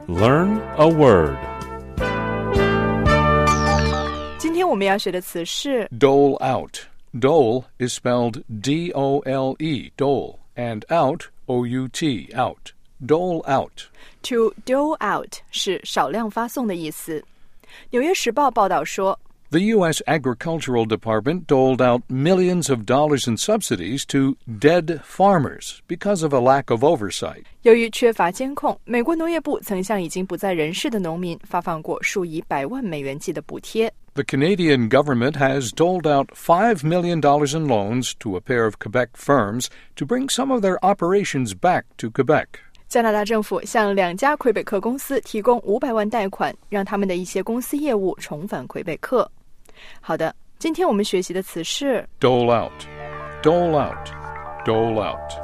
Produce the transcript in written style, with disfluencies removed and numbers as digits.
Learn a word. 今天我们要学的词是 Dole out. Dole is spelled D-O-L-E, dole, and out, O-U-T, out. Dole out. To dole out 是少量发送的意思。纽约时报报道说 The U.S. Agricultural Department doled out millions of dollars in subsidies to dead farmers because of a lack of oversight. 由于缺乏监控，美国农业部曾向已经不在人世的农民发放过数以百万美元计的补贴。 The Canadian government has doled out $5 million in loans to a pair of Quebec firms to bring some of their operations back to Quebec. 加拿大政府向2家魁北克公司提供500万贷款，让他们的一些公司业务重返魁北克。好的，今天我们学习的词是 Dole out, dole out, dole out.